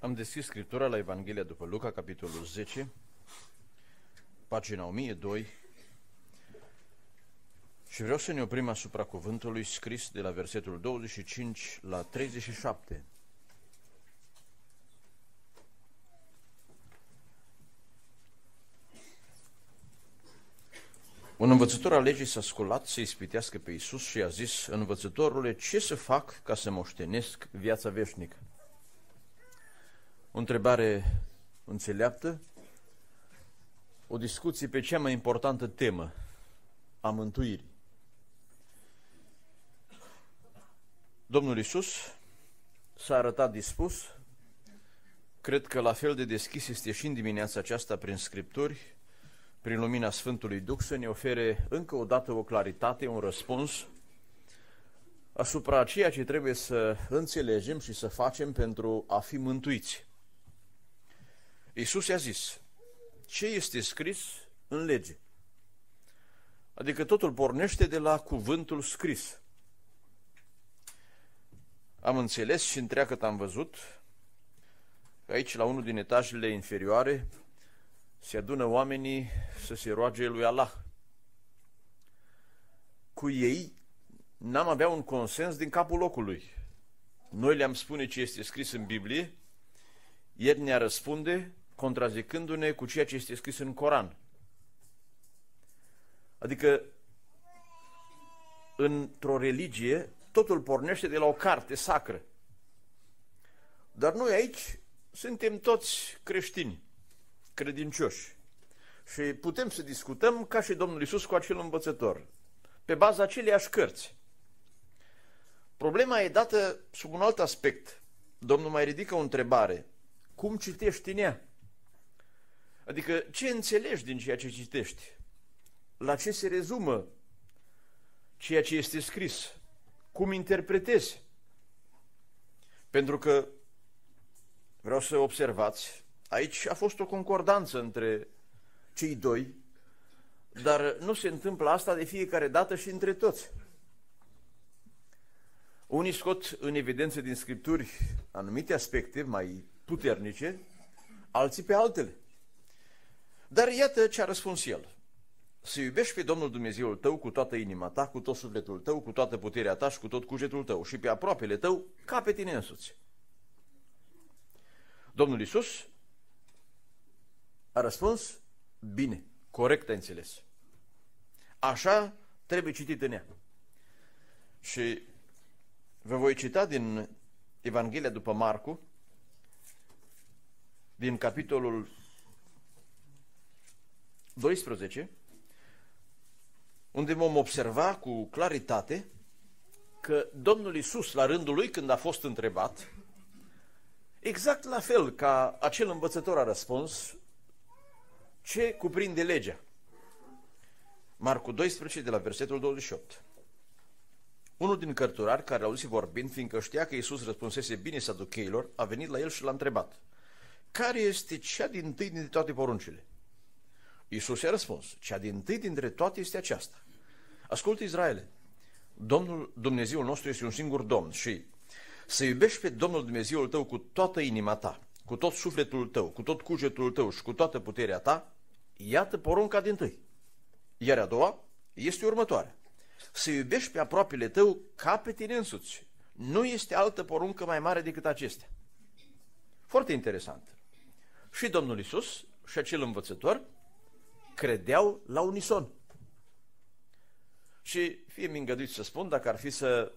Am deschis Scriptura la Evanghelia după Luca, capitolul 10, pagina 1002, și vreau să ne oprim asupra cuvântului scris de la versetul 25 la 37. Un învățător al legii s-a sculat să ispitească pe Iisus și a zis: Învățătorule, ce să fac ca să moștenesc viața veșnică? O întrebare înțeleaptă, o discuție pe cea mai importantă temă a mântuirii. Domnul Iisus s-a arătat dispus, cred că la fel de deschis este și în dimineața aceasta prin Scripturi, prin lumina Sfântului Duh, să ne ofere încă o dată o claritate, un răspuns asupra ceea ce trebuie să înțelegem și să facem pentru a fi mântuiți. Iisus i-a zis: ce este scris în lege? Adică totul pornește de la cuvântul scris. Am înțeles și întreagăt am văzut că aici, la unul din etajele inferioare, se adună oamenii să se roage lui Allah. Cu ei n-am avea un consens din capul locului. Noi le-am spune ce este scris în Biblie, el ne-a răspunde contrazicându-ne cu ceea ce este scris în Coran. Adică, într-o religie, totul pornește de la o carte sacră. Dar noi aici suntem toți creștini, credincioși. Și putem să discutăm ca și Domnul Iisus cu acel învățător, pe baza aceleiași cărți. Problema e dată sub un alt aspect. Domnul mai ridică o întrebare: cum citești în ea? Adică, ce înțelegi din ceea ce citești? La ce se rezumă ceea ce este scris? Cum interpretezi? Pentru că, vreau să observați, aici a fost o concordanță între cei doi, dar nu se întâmplă asta de fiecare dată și între toți. Unii scot în evidență din Scripturi anumite aspecte mai puternice, alții pe altele. Dar iată ce a răspuns el: să iubești pe Domnul Dumnezeul tău cu toată inima ta, cu tot sufletul tău, cu toată puterea ta și cu tot cugetul tău, și pe aproapele tău ca pe tine însuți. Domnul Iisus a răspuns: bine, corect ai înțeles. Așa trebuie citit în ea. Și vă voi cita din Evanghelia după Marcu, din capitolul 12, unde vom observa cu claritate că Domnul Iisus, la rândul lui, când a fost întrebat, exact la fel ca acel învățător a răspuns: ce cuprinde legea? Marcu 12, de la versetul 28. Unul din cărturari, care l-a auzit vorbind, fiindcă știa că Iisus răspunsese bine saducheilor, a venit la el și l-a întrebat: care este cea dintâi dintre toate poruncile? Iisus i-a răspuns: cea dintâi dintre toate este aceasta: ascultă, Israele, Domnul Dumnezeul nostru este un singur Domn și să iubești pe Domnul Dumnezeul tău cu toată inima ta, cu tot sufletul tău, cu tot cugetul tău și cu toată puterea ta. Iată porunca dintâi. Iar a doua este următoarea: să iubești pe aproapele tău ca pe tine însuți. Nu este altă poruncă mai mare decât acestea. Foarte interesant. Și Domnul Iisus și acel învățător credeau la unison. Și fie-mi îngăduit să spun, dacă ar fi să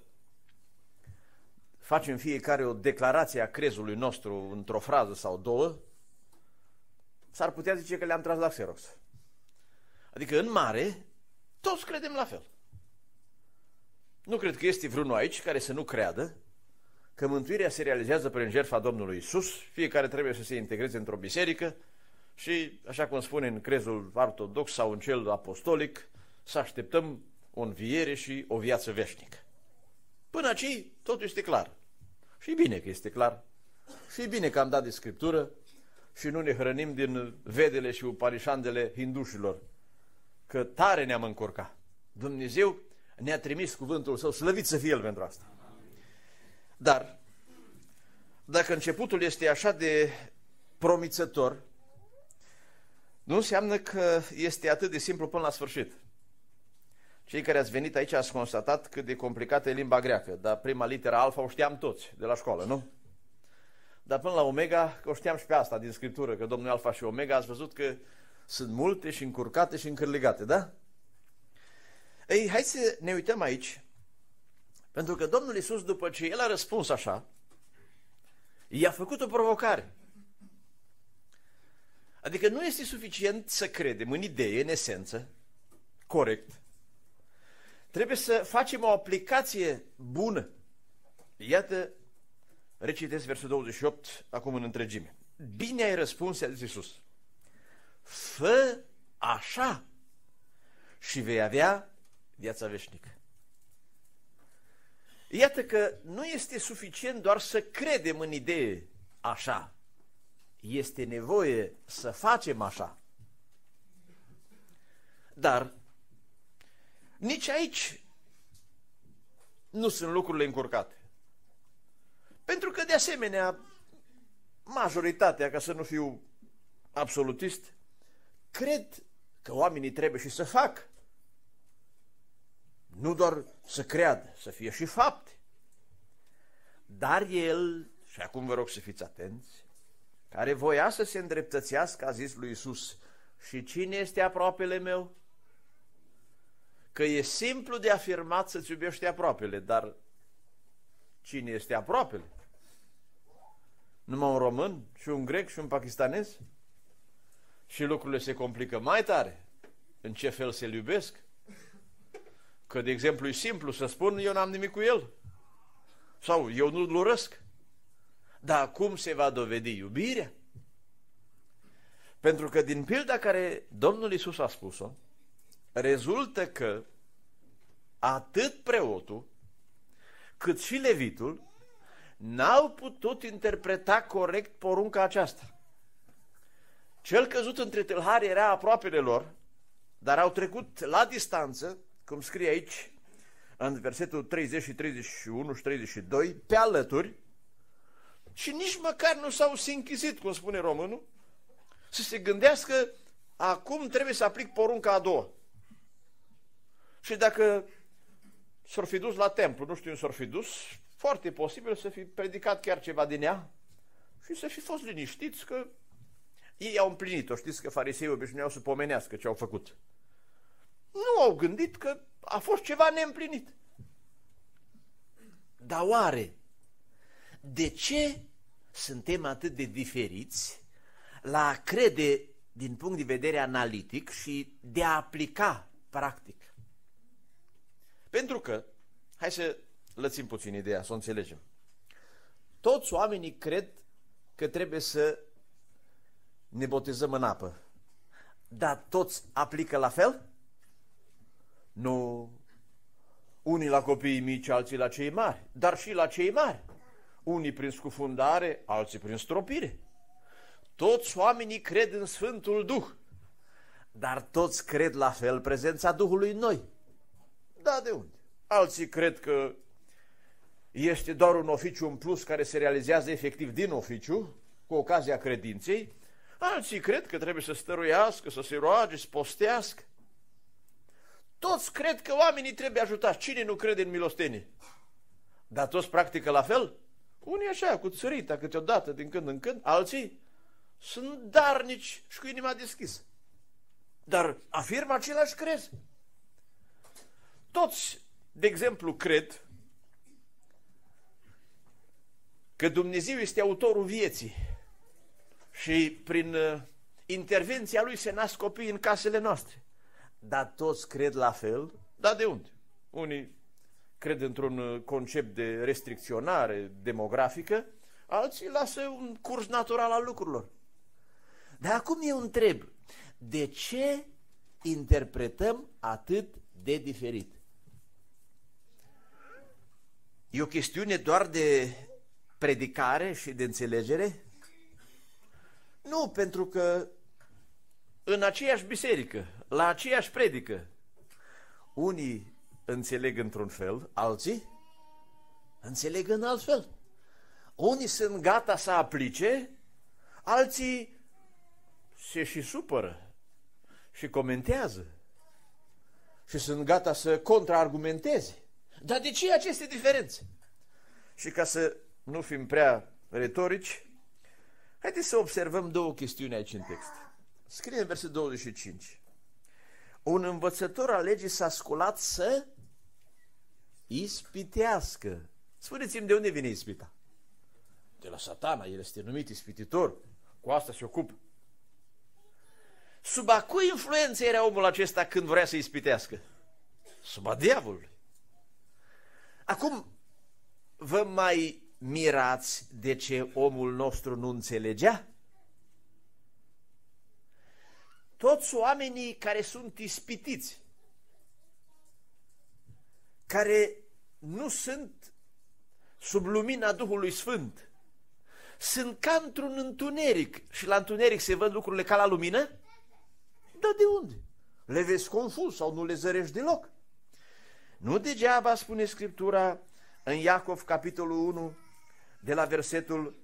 facem fiecare o declarație a crezului nostru într-o frază sau două, s-ar putea zice că le-am tras la Xerox. Adică, în mare, toți credem la fel. Nu cred că este vreunul aici care să nu creadă că mântuirea se realizează prin jertfa Domnului Iisus. Fiecare trebuie să se integreze într-o biserică și, așa cum spune în crezul ortodox sau în cel apostolic, să așteptăm o înviere și o viață veșnică. Până aici totul este clar. Și bine că este clar. Și bine că am dat de Scriptură și nu ne hrănim din vedele și upanișandele hindușilor, că tare ne-am încurcat. Dumnezeu ne-a trimis cuvântul Său, slăvit să fie El pentru asta. Dar dacă începutul este așa de promițător, nu înseamnă că este atât de simplu până la sfârșit. Cei care ați venit aici ați constatat cât de complicată e limba greacă, dar prima litera alfa o știam toți de la școală, nu? Dar până la omega, că o știam și pe asta din Scriptură, că Domnul alfa și omega, ați văzut că sunt multe și încurcate și încârligate, da? Ei, hai să ne uităm aici, pentru că Domnul Iisus, după ce El a răspuns așa, i-a făcut o provocare. Adică nu este suficient să credem în idee, în esență, corect. Trebuie să facem o aplicație bună. Iată, recitesc versul 28 acum în întregime. Bine ai răspuns, a zis Iisus. Fă așa și vei avea viața veșnică. Iată că nu este suficient doar să credem în idee așa. Este nevoie să facem așa. Dar nici aici nu sunt lucrurile încurcate. Pentru că, de asemenea, majoritatea, ca să nu fiu absolutist, cred că oamenii trebuie și să facă. Nu doar să creadă, să fie și fapte. Dar el, și acum vă rog să fiți atenți, care voia să se îndreptățească, a zis lui Iisus, și cine este aproapele meu? Că e simplu de afirmat să-ți iubești aproapele, dar cine este aproapele? Numai un român și un grec și un pakistanez? Și lucrurile se complică mai tare. În ce fel se iubesc? Că, de exemplu, e simplu să spun, eu n-am nimic cu el. Sau eu nu-l urăsc. Dar cum se va dovedi iubirea? Pentru că din pilda care Domnul Iisus a spus-o, rezultă că atât preotul, cât și levitul n-au putut interpreta corect porunca aceasta. Cel căzut între tâlhari era aproapele lor, dar au trecut la distanță, cum scrie aici, în versetul 30 și 31 și 32, pe alături, și nici măcar nu s-au sinchizit, cum spune românul, să se gândească, acum trebuie să aplic porunca a doua. Și dacă s-or fi dus la templu, nu știu unde s-or fi dus, foarte posibil să fi predicat chiar ceva din ea și să fi fost liniștiți că ei au împlinit-o. Știți că fariseii obișnuiau să pomenească ce au făcut. Nu au gândit că a fost ceva neîmplinit. Dar oare, de ce suntem atât de diferiți la a crede din punct de vedere analitic și de a aplica practic? Pentru că, hai să lățim puțin ideea, să o înțelegem. Toți oamenii cred că trebuie să ne botezăm în apă. Dar toți aplică la fel? Nu. Unii la copiii mici, alții la cei mari. Dar și la cei mari. Unii prin scufundare, alții prin stropire. Toți oamenii cred în Sfântul Duh. Dar toți cred la fel prezența Duhului în noi. Da, de unde? Alții cred că este doar un oficiu în plus care se realizează efectiv din oficiu, cu ocazia credinței. Alții cred că trebuie să stăruiască, să se roage, să postească. Toți cred că oamenii trebuie ajutați. Cine nu crede în milostenie? Dar toți practică la fel? Unii așa, cu țărita câteodată, din când în când, alții sunt darnici și cu inima deschisă. Dar afirmă același crez. Toți, de exemplu, cred că Dumnezeu este autorul vieții și prin intervenția Lui se nasc copii în casele noastre. Dar toți cred la fel? Dar de unde? Unii cred într-un concept de restricționare demografică, alții lasă un curs natural al lucrurilor. Dar acum eu întreb, de ce interpretăm atât de diferit? E o chestiune doar de predicare și de înțelegere? Nu, pentru că în aceeași biserică, la aceeași predică, unii înțeleg într-un fel, alții înțeleg în alt fel. Unii sunt gata să aplice, alții se și supără și comentează și sunt gata să contraargumenteze. Dar de ce aceste diferențe? Și ca să nu fim prea retorici, haideți să observăm două chestiuni aici în text. Scrie în versetul 25. Un învățător al legii s-a sculat să ispitească. Spuneți-mi de unde vine ispita? De la Satana, el este numit ispititor. Cu asta se ocupă. Sub a cui influență era omul acesta când vrea să ispitească? Sub a diavolului. Acum, vă mai mirați de ce omul nostru nu înțelegea? Toți oamenii care sunt ispitiți, care nu sunt sub lumina Duhului Sfânt, sunt ca într-un întuneric. Și la întuneric se văd lucrurile ca la lumină? Dar de unde? Le vezi confuz sau nu le zărești deloc? Nu degeaba spune Scriptura în Iacov, capitolul 1, de la versetul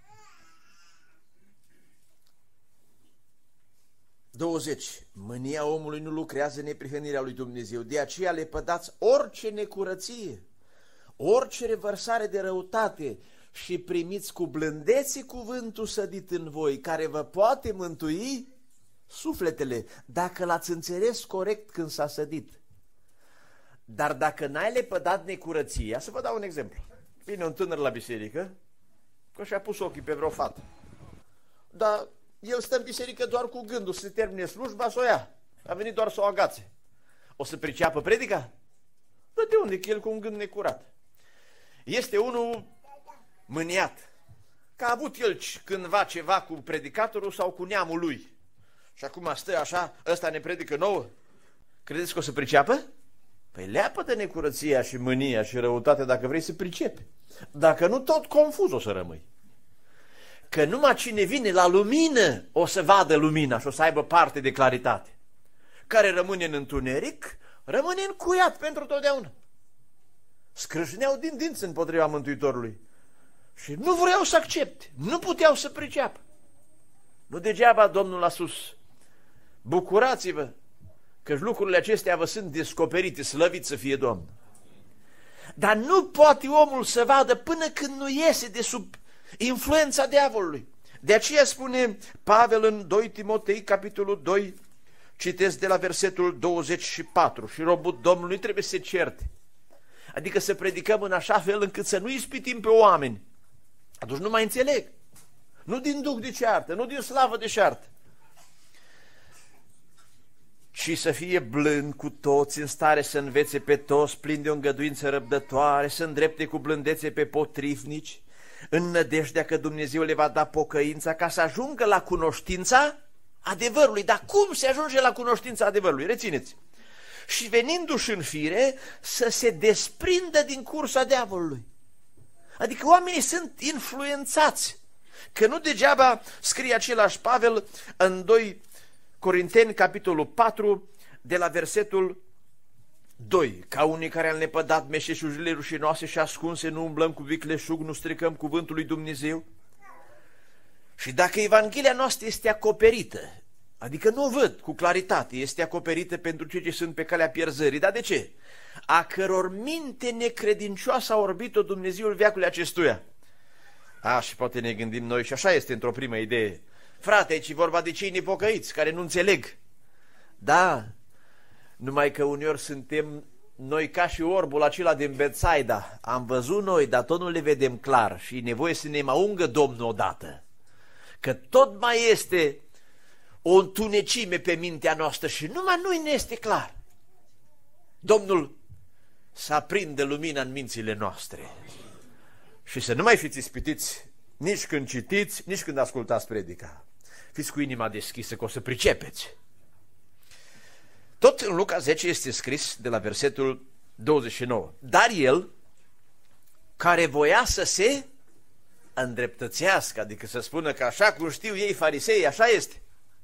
20. Mânia omului nu lucrează neprihănirea lui Dumnezeu, de aceea le pădați orice necurăție, orice revărsare de răutate și primiți cu blândețe cuvântul sădit în voi, care vă poate mântui sufletele, dacă l-ați înțeles corect când s-a sădit. Dar dacă n-ai lepădat necurăția, să vă dau un exemplu. Vine un tânăr la biserică, că și-a pus ochii pe vreo fată. Dar el stă în biserică doar cu gândul să se termine slujba, să o ia. A venit doar să o agațe. O să priceapă predica? Dar de unde? Că el cu un gând necurat. Este unul mâniat, că a avut el cândva ceva cu predicatorul sau cu neamul lui. Și acum stă așa, ăsta ne predică nouă. Credeți că o să priceapă? Păi leapă-te necurăția și mânia și răutatea dacă vrei să pricepi. Dacă nu, tot confuz o să rămâi. Că numai cine vine la lumină o să vadă lumina și o să aibă parte de claritate. Care rămâne în întuneric, rămâne încuiat pentru totdeauna. Scrâșneau din dinți împotriva Mântuitorului. Și nu vreau să accepte, nu puteau să priceapă. Nu degeaba Domnul a spus: bucurați-vă că lucrurile acestea vă sunt descoperite, slăvit să fie Domnul. Dar nu poate omul să vadă până când nu iese de sub influența diavolului. De aceea spune Pavel în 2 Timotei, capitolul 2, citesc de la versetul 24, și robul Domnului trebuie să se certe. Adică să predicăm în așa fel încât să nu ispitim pe oameni. Atunci nu mai înțeleg. Nu din duh de ceartă, nu din slavă de ceartă, ci să fie blând cu toți, în stare să învețe pe toți, plin de o îngăduință răbdătoare, să îndrepte cu blândețe pe potrivnici, în nădejdea că Dumnezeu le va da pocăința, ca să ajungă la cunoștința adevărului. Dar cum se ajunge la cunoștința adevărului? Rețineți! Și venindu-și în fire, să se desprindă din cursa diavolului. Adică oamenii sunt influențați. Că nu degeaba scrie același Pavel în 2 Corinteni, capitolul 4, de la versetul 2. Ca unii care am lepădat meșeșurile rușinoase și ascunse, nu umblăm cu vicleșug, nu stricăm cuvântul lui Dumnezeu. Și dacă Evanghelia noastră este acoperită, adică nu o văd cu claritate, este acoperită pentru cei ce sunt pe calea pierzării. Dar de ce? A căror minte necredincioasă a orbit-o Dumnezeul veacului acestuia. Și poate ne gândim noi, și așa este într-o primă idee: frate, aici e vorba de cei nepocăiți, care nu înțeleg. Da, numai că uneori suntem noi ca și orbul acela din Betsaida. Am văzut noi, dar tot nu le vedem clar și e nevoie să ne mai ungă Domnul odată. Că tot mai este o întunecime pe mintea noastră și numai nu ne este clar. Domnul să aprindă lumina în mințile noastre și să nu mai fiți ispitiți nici când citiți, nici când ascultați predica. Fiți cu inima deschisă, că o să pricepeți. Tot în Luca 10 este scris de la versetul 29. Dar el, care voia să se îndreptățească, adică să spună că așa cum știu ei farisei, așa este.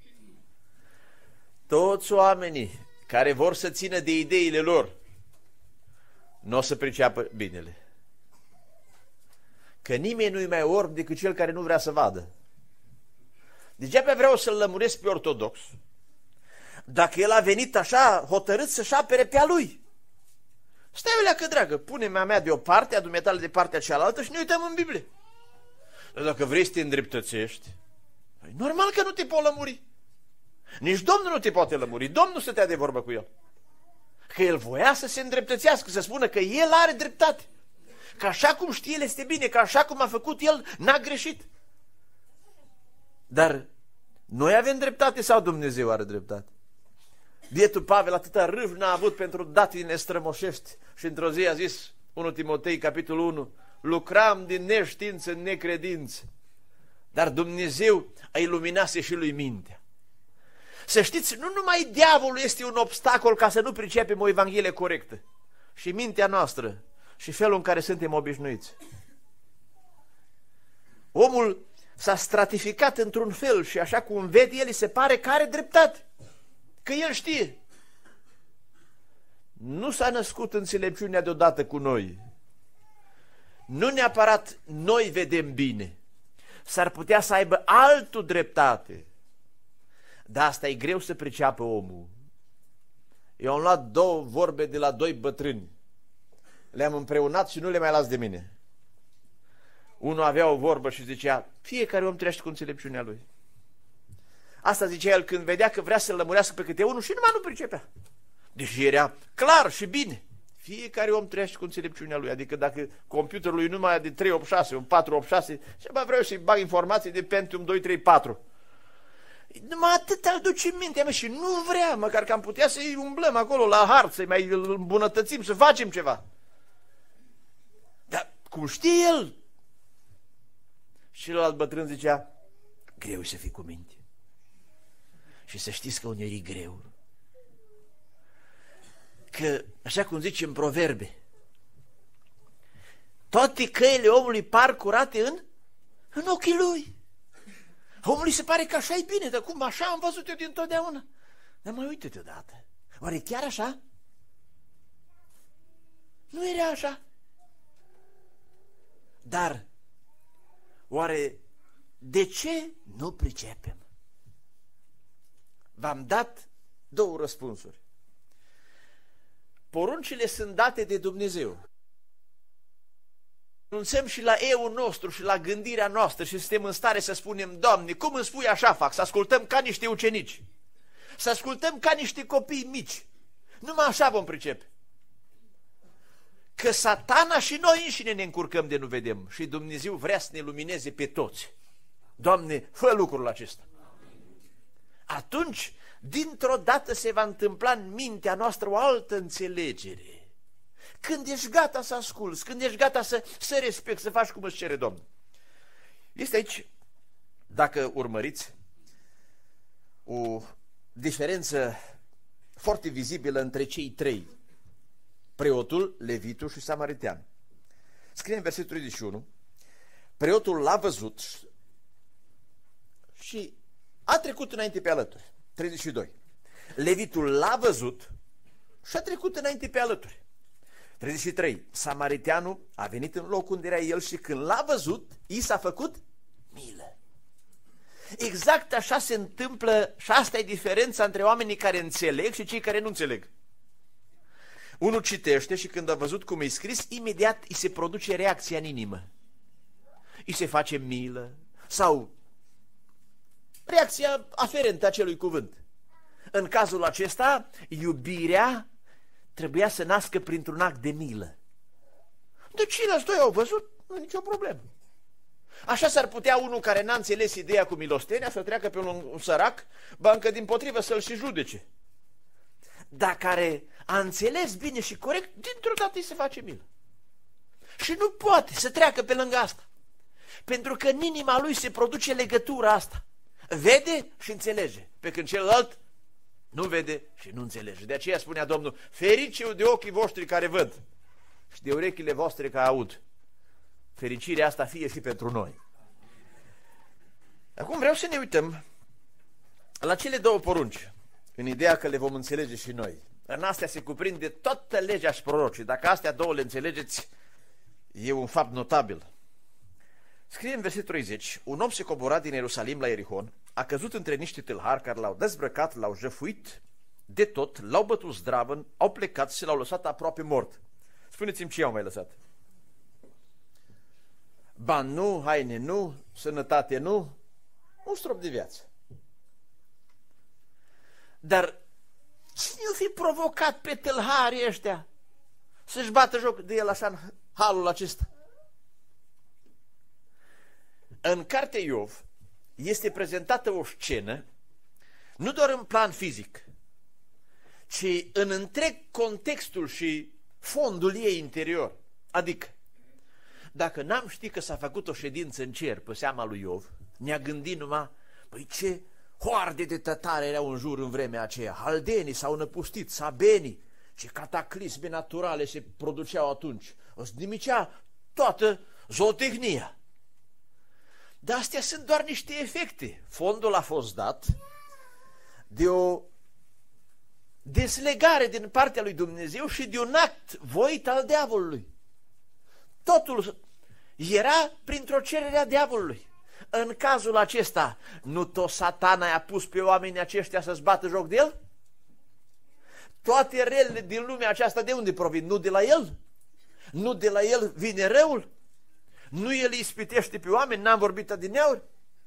Toți oamenii care vor să țină de ideile lor, nu o să priceapă binele. că nimeni nu-i mai orb decât cel care nu vrea să vadă. Degeaba vreau să-l lămuresc pe ortodox, dacă el a venit așa hotărât să-și apere pe a lui. Stai o leacă, dragă, pune-mi a mea de o parte, a dumitale de partea cealaltă și ne uităm în Biblie. Dar dacă vrei să te îndreptățești, normal că nu te poți lămuri. Nici Domnul nu te poate lămuri. Domnul stătea de vorbă cu el. Că el voia să se îndreptățească, să spună că el are dreptate. Că așa cum știe el este bine, că așa cum a făcut el n-a greșit. Dar noi avem dreptate sau Dumnezeu are dreptate? Bietul Pavel atâta râv n-a avut pentru datine strămoșești și într-o zi a zis 1 Timotei, capitolul 1, lucram din neștiință în necredință, dar Dumnezeu a iluminase și lui mintea. Să știți, nu numai diavolul este un obstacol ca să nu pricepem o evanghelie corectă, și mintea noastră și felul în care suntem obișnuiți. Omul s-a stratificat într-un fel și așa cum vede el, îi se pare că are dreptate, că el știe. Nu s-a născut înțelepciunea deodată cu noi. Nu neapărat noi vedem bine. S-ar putea să aibă altul dreptate. Dar asta e greu să priceapă omul. Eu am luat două vorbe de la doi bătrâni. Le-am împreunat și nu le mai las de mine. Unul avea o vorbă și zicea, fiecare om trăiește cu înțelepciunea lui. Asta zicea el când vedea că vrea să-l lămurească pe câte unul și numai nu pricepea. Deși era clar și bine. Fiecare om trăiește cu înțelepciunea lui. Adică dacă computerul lui numai e de 386, un 486, și mai vreau să-i bag informații de Pentium 2, 3, 4. Numai atât îl duce în mintea mea și nu vrea, măcar că am putea să-i umblăm acolo la hart, să-i mai îmbunătățim, să facem ceva. Dar cum știe el? Și celălalt bătrân zicea, greu să fii cu minte. Și să știți că uneori e greu. Că, așa cum zice în Proverbe, toate căile omului par curate în ochii lui. Omului se pare că așa e bine, dar cum așa am văzut eu dintotdeauna. Dar mai uite-te odată. Oare chiar așa? Nu era așa. Dar, oare de ce nu pricepem? V-am dat două răspunsuri. Poruncile sunt date de Dumnezeu. Renunțăm și la eu nostru și la gândirea noastră și suntem în stare să spunem, Doamne, cum îmi spui așa fac? Să ascultăm ca niște ucenici. Să ascultăm ca niște copii mici. Numai așa vom pricepe. Că Satana și noi înșine ne încurcăm de nu vedem și Dumnezeu vrea să ne lumineze pe toți. Doamne, fă lucrul acesta. Atunci, dintr-o dată se va întâmpla în mintea noastră o altă înțelegere. Când ești gata să asculți, când ești gata să respecti, să faci cum îți cere Domnul. Este aici, dacă urmăriți, o diferență foarte vizibilă între cei trei, preotul, levitul și samaritean. Scrie în versetul 31, preotul l-a văzut și a trecut înainte pe alături. 32. Levitul l-a văzut și a trecut înainte pe alături. 33. Samariteanul a venit în locul unde era el și când l-a văzut, i s-a făcut milă. Exact așa se întâmplă și asta e diferența între oamenii care înțeleg și cei care nu înțeleg. Unul citește și când a văzut cum e scris, imediat îi se produce reacția în inimă. Îi se face milă sau reacția aferentă acelui cuvânt. În cazul acesta, iubirea trebuia să nască printr-un act de milă. De cine ăsta au văzut? Nu e nicio problemă. Așa s-ar putea unul care n-a înțeles ideea cu milostenia să treacă pe un sărac, bancă dimpotrivă să-l și judece. Dar care a înțeles bine și corect, dintr-o dată îi se face milă. Și nu poate să treacă pe lângă asta. Pentru că în inima lui se produce legătura asta. Vede și înțelege, pe când celălalt nu vede și nu înțelege. De aceea spunea Domnul, ferice de ochii voștri care văd și de urechile voastre care aud. Fericirea asta fie și pentru noi. Acum vreau să ne uităm la cele două porunci, în ideea că le vom înțelege și noi. În astea se cuprinde toată legea și prorocii. Dacă astea două le înțelegeți, e un fapt notabil. Scrie în versetul 30, un om se cobora din Ierusalim la Ierihon, a căzut între niște tâlhari care l-au dezbrăcat, l-au jăfuit de tot, l-au bătut zdravăn, au plecat și l-au lăsat aproape mort. Spuneți-mi ce i-au mai lăsat? Bani nu, haine nu, sănătate nu, un strop de viață. Dar cine o fi provocat pe tâlharii ăștia să-și bată joc de el așa în halul acesta? În cartea Iov este prezentată o scenă, nu doar în plan fizic, ci în întreg contextul și fondul ei interior. Adică, dacă n-am ști că s-a făcut o ședință în cer pe seama lui Iov, ne-a gândit numai, păi ce hoarde de tătare erau în jur în vremea aceea, haldenii s-au năpustit, sabenii, ce cataclisme naturale se produceau atunci, îți nimicea toată zootehnia. Dar astea sunt doar niște efecte. Fondul a fost dat de o deslegare din partea lui Dumnezeu și de un act voit al diavolului. Totul era printr-o cerere a diavolului. În cazul acesta, nu tot Satana i-a pus pe oamenii aceștia să-ți bată joc de el? Toate relele din lumea aceasta de unde provin? Nu de la el? Nu de la el vine răul? Nu el îi ispitește pe oameni? N-am vorbit adineauri?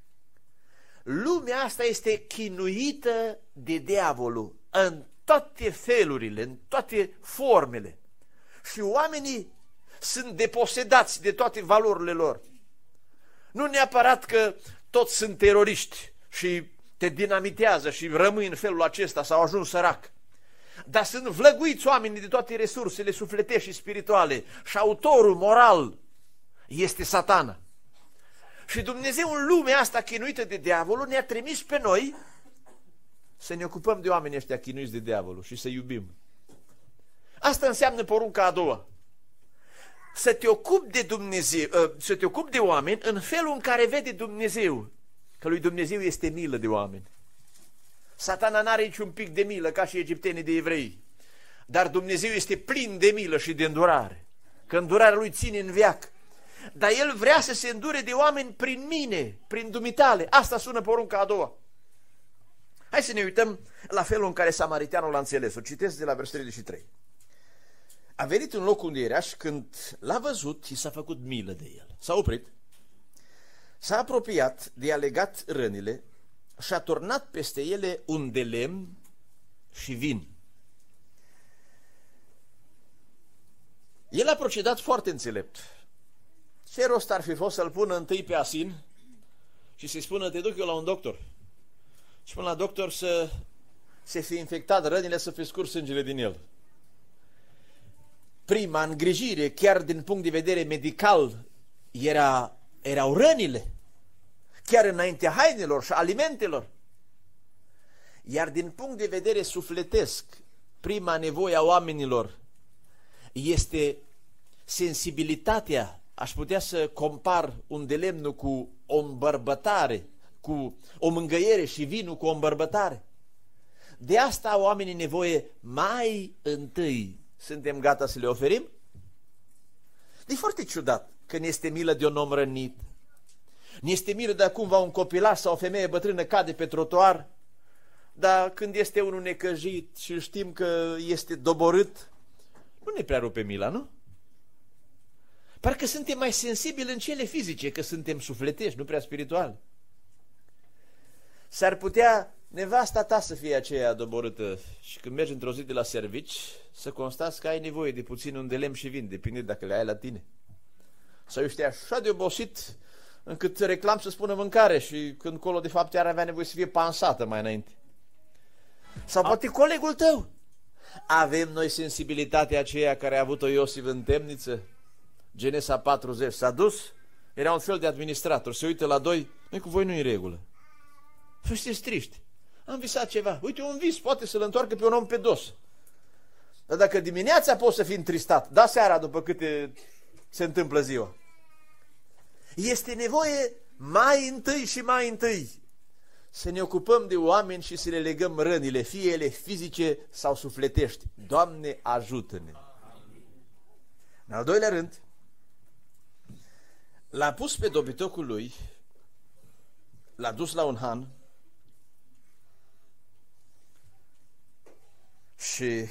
Lumea asta este chinuită de diavolul în toate felurile, în toate formele. Și oamenii sunt deposedați de toate valorile lor. Nu neapărat că toți sunt teroriști și te dinamitează și rămâi în felul acesta sau ajungi sărac. Dar sunt vlăguiți oamenii de toate resursele sufletești și spirituale și autorul moral este Satana. Și Dumnezeu în lumea asta chinuită de diavolul ne-a trimis pe noi să ne ocupăm de oamenii ăștia chinuiți de diavolul și să iubim. Asta înseamnă porunca a doua. Să te ocupi de Dumnezeu, să te ocupi de oameni în felul în care vede Dumnezeu, că lui Dumnezeu este milă de oameni. Satana n-are niciun pic de milă ca și egiptenii de evrei, dar Dumnezeu este plin de milă și de îndurare, că îndurarea lui ține în veac. Dar el vrea să se îndure de oameni prin mine, prin dumitale. Asta sună porunca a doua. Hai să ne uităm la felul în care samariteanul l-a înțeles. O citesc de la versetul 33. A venit în locul unde era și când l-a văzut, i s-a făcut milă de el. S-a oprit, s-a apropiat de a legat rănile și a turnat peste ele un de lemn și vin. El a procedat foarte înțelept. Ce rost ar fi fost să-l pună întâi pe asin și să-i spună, te duc eu la un doctor. Și până la doctor să se fi infectat rănile, să fi scurs sângele din el. Prima îngrijire, chiar din punct de vedere medical, erau rănile, chiar înaintea hainelor și alimentelor. Iar din punct de vedere sufletesc, prima nevoie a oamenilor este sensibilitatea. Aș putea să compar un de lemn cu o îmbărbătare, cu o mângâiere și vinul cu o îmbărbătare. De asta au oamenii nevoie mai întâi. Suntem gata să le oferim? E foarte ciudat că ne este milă de un om rănit. Ne este milă de cumva un copilaș sau o femeie bătrână cade pe trotuar, dar când este unul necăjit și știm că este doborât, nu ne prea rupe mila, nu? Parcă suntem mai sensibili în cele fizice, că suntem sufletești, nu prea spirituali. S-ar putea nevasta ta să fie aceea doborâtă și când mergi într-o zi de la servici, să constați că ai nevoie de puțin un de lemn și vin, depinde dacă le ai la tine. Sau ești așa de obosit încât reclam să spună mâncare și când colo de fapt ar avea nevoie să fie pansată mai înainte. Sau poate colegul tău. Avem noi sensibilitatea aceea care a avut-o Iosif în temniță? Genesa 40 s-a dus, era un fel de administrator, se uită la doi, noi cu voi nu-i în regulă. Și sunteți triști. Am visat ceva. Uite, un vis poate să-l întoarcă pe un om pe dos. Dar dacă dimineața poți să fii întristat, da seara după câte se întâmplă ziua. Este nevoie mai întâi și mai întâi să ne ocupăm de oameni și să le legăm rănile, fie ele fizice sau sufletești. Doamne, ajută-ne! În al doilea rând, L-a pus pe dobitocul lui, l-a dus la un han și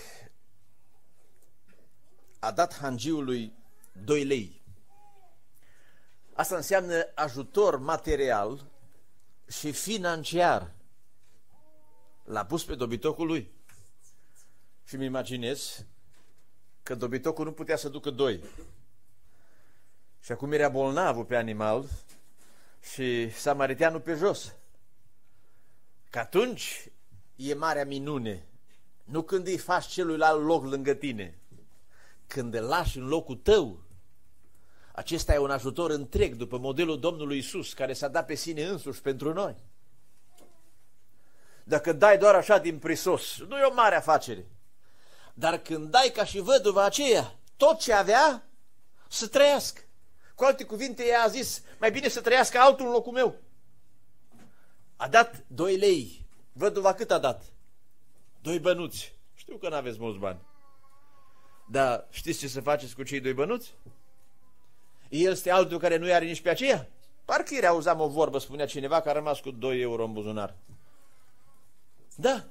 a dat hangiului 2 lei. Asta înseamnă ajutor material și financiar. L-a pus pe dobitocul lui. Și îmi imaginez că dobitocul nu putea să ducă 2. Și acum era bolnavul pe animal și samariteanul pe jos. Că atunci e marea minune. Nu când îi faci celuilalt loc lângă tine, când îl lași în locul tău. Acesta e un ajutor întreg după modelul Domnului Iisus, care s-a dat pe sine însuși pentru noi. Dacă dai doar așa din prisos, nu e o mare afacere. Dar când dai ca și văduva aceea tot ce avea, să trăiască. Cu alte cuvinte, ea a zis, mai bine să trăiască altul în locul meu. A dat 2 lei. Văduva cât a dat? 2 bănuți. Știu că n-aveți mulți bani. Dar știți ce să faceți cu cei 2 bănuți? El este altul care nu are nici pe aceea? Parcă ieri auzam o vorbă, spunea cineva că a rămas cu 2 euro în buzunar. Da.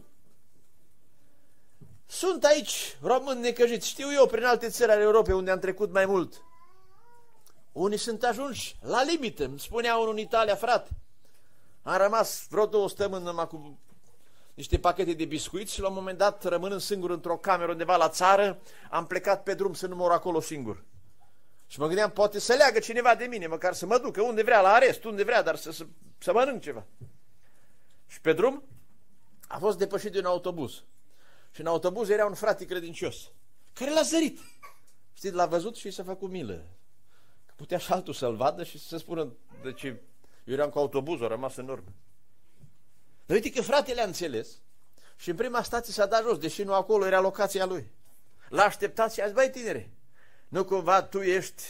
Sunt aici români necăjiți, știu eu, prin alte țări ale Europei unde am trecut mai mult. Unii sunt ajunși la limită. Îmi spunea unul în Italia, frate, am rămas vreo 2 săptămâni numai cu niște pachete de biscuiți și la un moment dat, rămânând singur într-o cameră undeva la țară, am plecat pe drum să nu mor acolo singur. Și mă gândeam, poate să leagă cineva de mine, măcar să mă ducă unde vrea, la arest, unde vrea, dar să mănânc ceva. Și pe drum a fost depășit de un autobuz. Și în autobuz era un frate credincios, care l-a zărit. Știți, l-a văzut și s-a făcut milă. Că putea și altul să-l vadă și să spună, deci eu eram cu autobuzul, a rămas în urmă. Dar uite că fratele a înțeles și în prima stație s-a dat jos, deși nu acolo era locația lui. L-a așteptat și a zis, băi tinere, nu cumva tu ești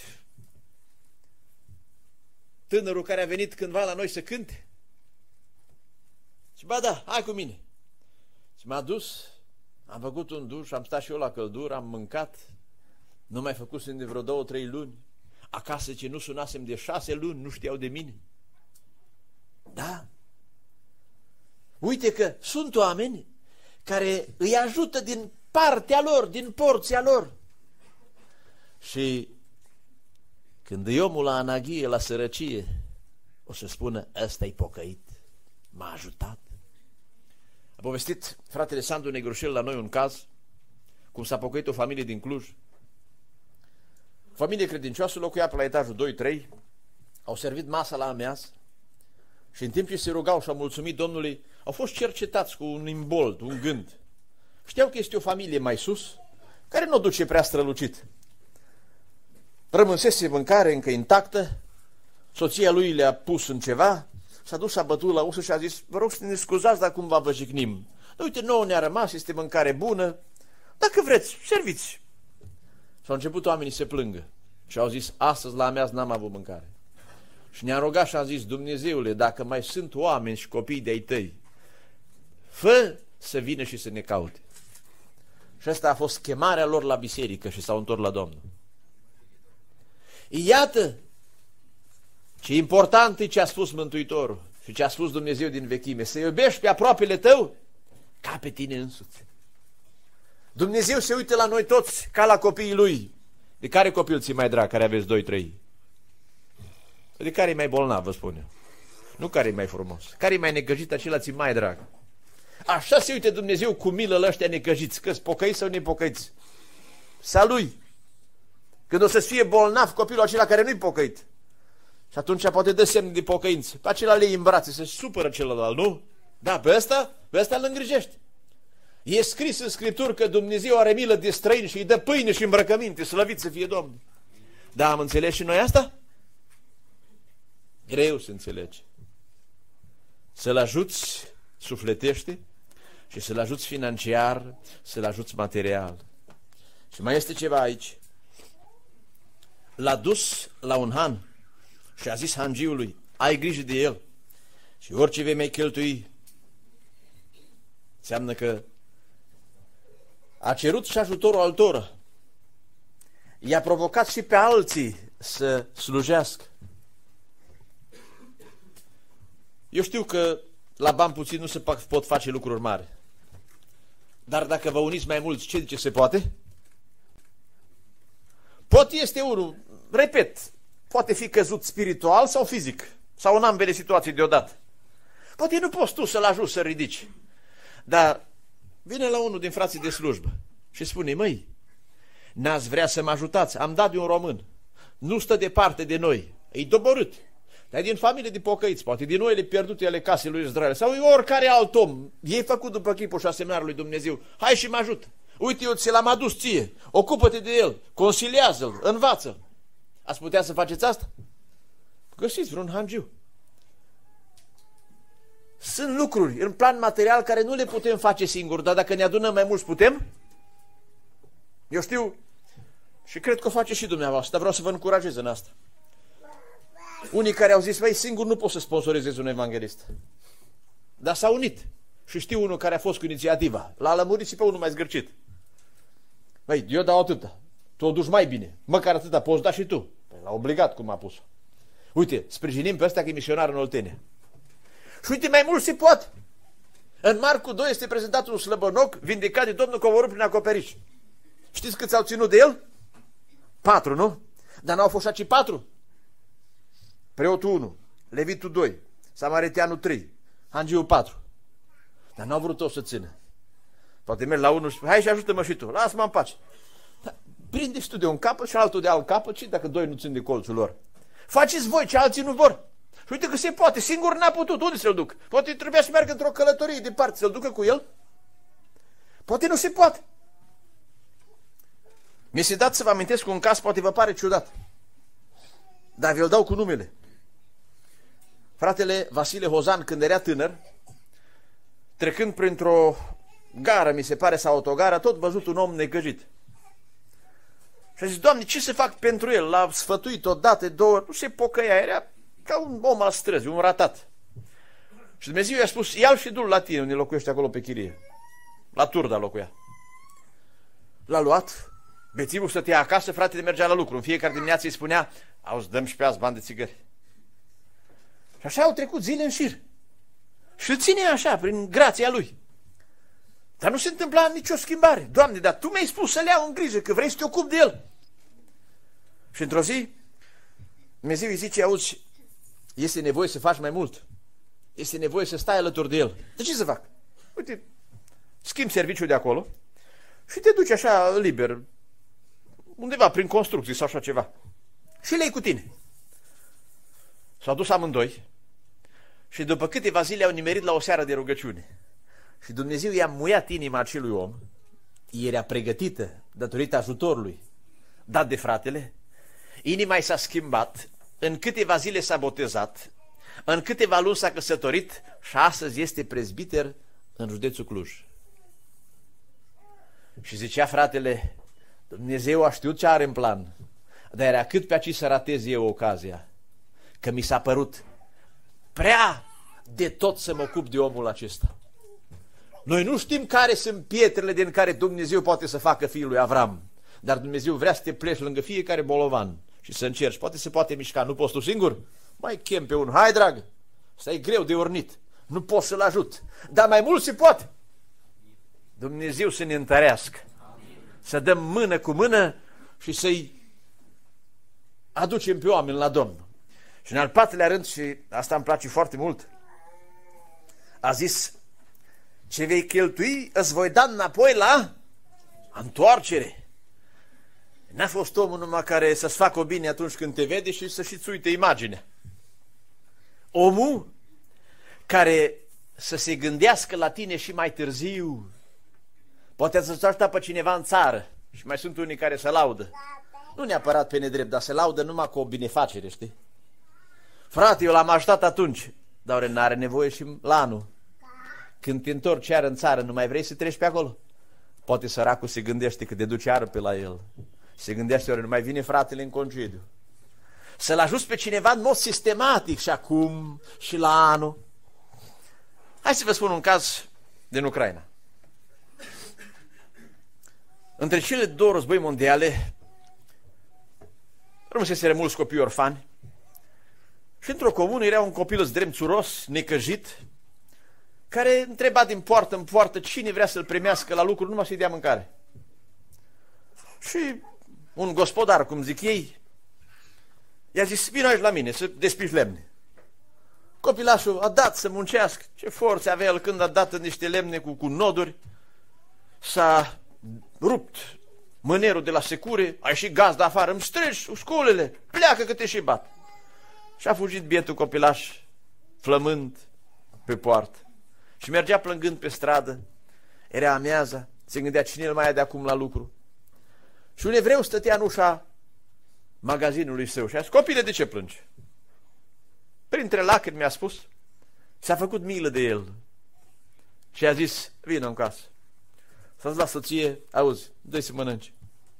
tânărul care a venit cândva la noi să cânte? Și ba da, hai cu mine. Și m-a dus, am făcut un duș, am stat și eu la căldură, am mâncat, nu mai făcusem de vreo 2-3 luni. Acasă ce nu sunasem de 6 luni, nu știau de mine. Da? Uite că sunt oameni care îi ajută din partea lor, din porția lor. Și când e omul la anaghie, la sărăcie, o să spună, ăsta-i pocăit, m-a ajutat. A povestit fratele Sandu Negrușel la noi un caz, cum s-a pocăit o familie din Cluj. Familie credincioasă, locuia pe la etajul 2-3, au servit masa la amiază și în timp ce se rugau și au mulțumit Domnului, au fost cercetați cu un imbold, un gând. Știau că este o familie mai sus, care nu o duce prea strălucit. Rămânsese mâncare încă intactă, soția lui le-a pus în ceva, s-a dus, a bătut la ușă și a zis, vă rog să ne scuzați dacă cumva vă jignim. Dar uite, nouă ne-a rămas, este mâncare bună, dacă vreți, serviți. Și au început oamenii să se plângă și au zis, astăzi la amiază n-am avut mâncare. Și ne-am rugat și am zis, Dumnezeule, dacă mai sunt oameni și copii de-ai tăi, fă să vină și să ne caute. Și asta a fost chemarea lor la biserică și s-au întors la Domnul. Iată ce important e ce a spus Mântuitorul și ce a spus Dumnezeu din vechime, să iubești pe aproapele tău ca pe tine însuți. Dumnezeu se uită la noi toți ca la copiii Lui. De care copil ți-i mai drag, care aveți 2-3? De care e mai bolnav, vă spun eu. Nu care e mai frumos. Care e mai necăjit, acela ți-i mai drag. Așa se uite Dumnezeu cu milă la ăștia necăjiți, că-s pocăiți sau nepocăiți. Sa Lui. Când o să fie bolnav copilul acela care nu-i pocăit. Și atunci poate dă semn de pocăință. Pe acela le iei în brațe, se supără celălalt, nu? Da, pe ăsta îl îngrijești. E scris în Scripturi că Dumnezeu are milă de străini și îi dă pâine și îmbrăcăminte, slăvit să fie Domnul. Da, am înțeles și noi asta? Greu să înțelegi. Să-l ajuți sufletește și să-l ajuți financiar, să-l ajuți material. Și mai este ceva aici. L-a dus la un han și a zis hangiului, ai grijă de el și orice vei mai cheltui, înseamnă că a cerut și ajutorul altora. I-a provocat și pe alții să slujească. Eu știu că la bani puțin nu se pot face lucruri mari. Dar dacă vă uniți mai mulți, ce zice, se poate? Pot este unul, repet, poate fi căzut spiritual sau fizic, sau în ambele situații deodată. Poate nu poți tu să-l ajuți să ridici. Dar vine la unul din frații de slujbă și spune, măi, n-ați vrea să mă ajutați? Am dat de un român. Nu stă departe de noi. E doborât. Dar din familie de pocăiți, poate din oile pierdute ale casei lui Israel. Sau oricare alt om. E făcut după chipul și asemnarea lui Dumnezeu. Hai și mă ajută. Uite, eu ți l-am adus ție. Ocupă-te de el. Consiliază-l. Învață-l. Ați putea să faceți asta? Găsiți vreun hangiu. Sunt lucruri în plan material care nu le putem face singuri, dar dacă ne adunăm mai mulți putem? Eu știu și cred că o face și dumneavoastră, dar vreau să vă încurajez în asta. Unii care au zis, băi, singur nu pot să sponsorizez un evanghelist. Dar s-au unit. Și știu unul care a fost cu inițiativa. L-a lămurit și pe unul mai zgârcit. Băi, eu dau atâta. Tu o duci mai bine. Măcar atâta poți da și tu. Păi, l-a obligat cum a pus. Uite, sprijinim pe ăsta că e misionar în Oltenia. Și uite, mai mult se poate. În Marcu 2 este prezentat un slăbănoc vindecat de Domnul coborât prin acoperiș. Știți câți au ținut de el? 4, nu? Dar n-au fost și 4. Preotul 1, Levitul 2, Samariteanul 3, Hangiul 4. Dar n-au vrut toți să țină. Poate merg la unul și spune, hai și ajută-mă și tu, lasă-mă în pace. Prinde și tu de un capăt și altul de alt capăt, și dacă doi nu țin de colțul lor. Faceți voi ce alții nu vor. Și uite că se poate, singur n-a putut, unde să-l duc? Poate trebuia să meargă într-o călătorie departe, să-l ducă cu el? Poate nu se poate. Mi-e dat să vă amintesc un caz, poate vă pare ciudat. Dar vi-l dau cu numele. Fratele Vasile Hozan, când era tânăr, trecând printr-o gară, mi se pare, sau autogară, a tot văzut un om necăjit. Și a zis, Doamne, ce să fac pentru el? L-a sfătuit odată, două, nu se pocăia, era ca un om al străzii, un ratat. Și Dumnezeu i-a spus, ia-l și du-l la tine, unde locuiește acolo pe chirie. La Turda locuia. L-a luat, bețivul stătea acasă, fratele mergea la lucru. În fiecare dimineață îi spunea, auzi, dăm și pe azi bani de țigări. Și așa au trecut zile în șir. Și îl ține așa, prin grația lui. Dar nu se întâmpla nicio schimbare. Doamne, dar tu mi-ai spus să le iau în grijă, că vrei să te ocupi de el. Și într-o zi, Dumnezeu îi zice, auzi, este nevoie să faci mai mult. Este nevoie să stai alături de el. De ce să fac? Uite, schimbi serviciul de acolo și te duci așa liber, undeva prin construcții sau așa ceva. Și le iei cu tine. S-au dus amândoi și după câteva zile au nimerit la o seară de rugăciune. Și Dumnezeu i-a muiat inima acelui om. Era pregătită datorită ajutorului dat de fratele. Inima i s-a schimbat. În câteva zile s-a botezat. În câteva luni s-a căsătorit și astăzi este prezbiter în județul Cluj. Și zicea fratele, Dumnezeu a știut ce are în plan, dar era cât pe aici să ratez eu ocazia, că mi s-a părut prea de tot să mă ocup de omul acesta. Noi nu știm care sunt pietrele din care Dumnezeu poate să facă fiul lui Avram, dar Dumnezeu vrea să te pleci lângă fiecare bolovan și să încerci. Poate se poate mișca, nu poți tu singur? Mai chem pe unul, hai dragă, ăsta e greu de ornit, nu pot să-l ajut, dar mai mult se poate. Dumnezeu să ne întărească, să dăm mână cu mână și să-i aducem pe oameni la Domnul. Și în al patrulea rând, și asta îmi place foarte mult, a zis, ce vei cheltui îți voi da înapoi la întoarcere. N-a fost omul numai care să-ți facă o bine atunci când te vede și să și-ți uite imaginea. Omul care să se gândească la tine și mai târziu. Poate să-ți aștepta pe cineva în țară și mai sunt unii care se laudă. Nu neapărat pe nedrept, dar se laudă numai cu o binefacere, știi? Frate, eu l-am ajutat atunci, dar n-are nevoie și la anul. Când te întorci iar în țară, nu mai vrei să treci pe acolo? Poate săracul se gândește că te duci iară pe la el. Se gândește, ori nu mai vine fratele în concediu. Să-l ajuți pe cineva în mod sistematic și acum și la anul. Hai să vă spun un caz din Ucraina. Între cele două război mondiale rămăseseră mulți copii orfani Și într-o comună era un copil zdremțuros, necăjit, care întreba din poartă în poartă cine vrea să-l primească la lucru, numai să-i dea mâncare. Și un gospodar, cum zic ei, i-a zis, vină aici la mine să despiși lemne. Copilașul a dat să muncească. Ce forțe avea el când a dat în niște lemne cu noduri. S-a rupt mânerul de la secure, a ieșit gazda afară, îmi strângi sculele, pleacă că te și bat. Și a fugit bietul copilaș, flămând pe poartă. Și mergea plângând pe stradă, era amiaza, se gândea cine îl mai ia de acum la lucru. Și un evreu stătea în ușa magazinului său și a zis, copile, de ce plângi? Printre lacrimi mi-a spus, s-a făcut milă de el. Și a zis, vină în casă. S-a zis la soție, auzi, dă-i să mănânci.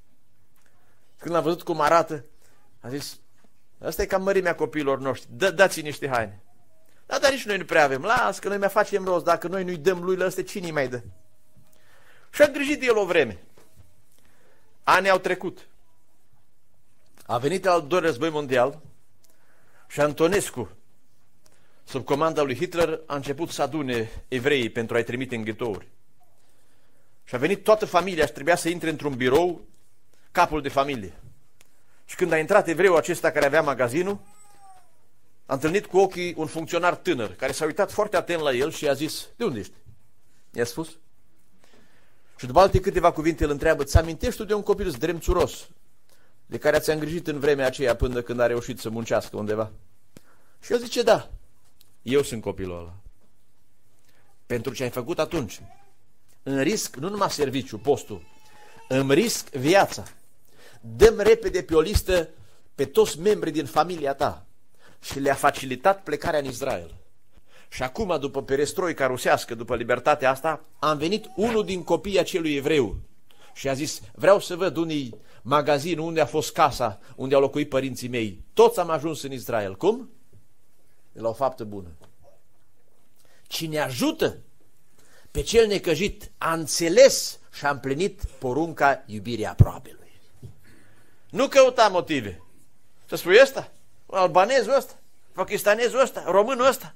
Când l-a văzut cum arată, a zis, asta e cam mărimea copiilor noștri, dați-i niște haine. Da, dar nici noi nu prea avem, las că noi mai facem rost, dacă noi nu-i dăm lui la ăsta, cine îi mai dă? Și a îngrijit de el o vreme. Anii au trecut. A venit al doilea război mondial și Antonescu, sub comanda lui Hitler, a început să adune evreii pentru a-i trimite în ghetouri. Și a venit toată familia și trebuia să intre într-un birou, capul de familie. Și când a intrat evreul acesta care avea magazinul, a întâlnit cu ochii un funcționar tânăr, care s-a uitat foarte atent la el și i-a zis, de unde ești? I-a spus. Și după alte câteva cuvinte îl întreabă, ți amintești tu de un copil zdremțuros, de care ți-a îngrijit în vremea aceea până când a reușit să muncească undeva? Și el zice, da, eu sunt copilul ăla. Pentru ce ai făcut atunci, în risc nu numai serviciu, postul, îmi risc viața. Dăm repede pe o listă pe toți membrii din familia ta. Și le-a facilitat plecarea în Israel. Și acum, după perestroica rusească, după libertatea asta, am venit unul din copiii acelui evreu și a zis, vreau să văd unii magazin, unde a fost casa, unde au locuit părinții mei. Toți am ajuns în Israel. Cum? De la o faptă bună. Cine ajută pe cel necăjit a înțeles și a împlinit porunca iubirii aproapelui. Nu căuta motive. Să spui ăsta, albanezul ăsta, pakistanezul ăsta, românul ăsta.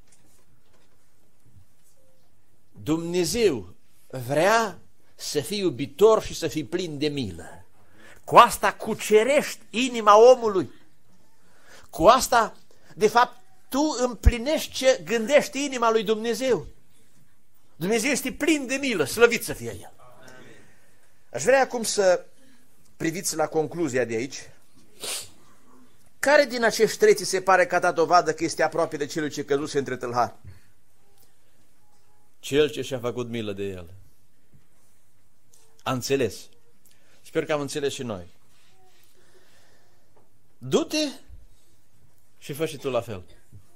Dumnezeu vrea să fii iubitor și să fii plin de milă. Cu asta cucerești inima omului. Cu asta, de fapt, tu împlinești ce gândești inima lui Dumnezeu. Dumnezeu este plin de milă, slăvit să fie El. Aș vrea acum să priviți la concluzia de aici. Care din acești trei ți se pare că a dat dovadă că este aproape de celui ce căzuse între tâlhari? Cel ce și-a făcut milă de el. A înțeles. Sper că am înțeles și noi. Du-te și fă și tu la fel.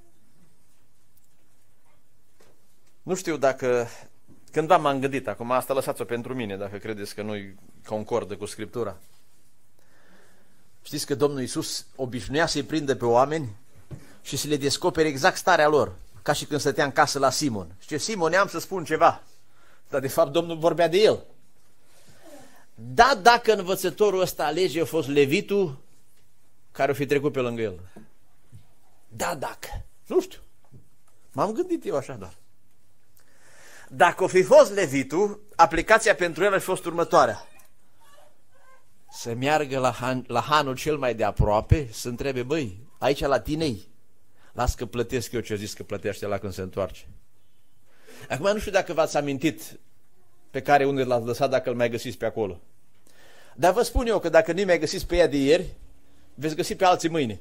Nu știu dacă cândva m-am gândit, acum asta lăsați-o pentru mine, dacă credeți că nu-i concordă cu Scriptura. Știți că Domnul Iisus obișnuia să-i prindă pe oameni și să le descopere exact starea lor, ca și când stătea în casă la Simon. Și Simon, am să spun ceva, dar de fapt Domnul vorbea de el. Da, dacă învățătorul ăsta alege a fost levitul care o fi trecut pe lângă el. Da, dacă. Nu știu. M-am gândit eu așa doar. Dacă o fi fost levitul, aplicația pentru el a fost următoarea. Să meargă la hanul cel mai de aproape, să întrebe, băi, aici la tine-i, las că plătesc eu ce zis că plătește la când se întoarce. Acum nu știu dacă v-ați amintit pe care unde l-ați lăsat, dacă îl mai găsiți pe acolo. Dar vă spun eu că dacă nu-i mai găsiți pe ea de ieri, veți găsi pe alții mâine.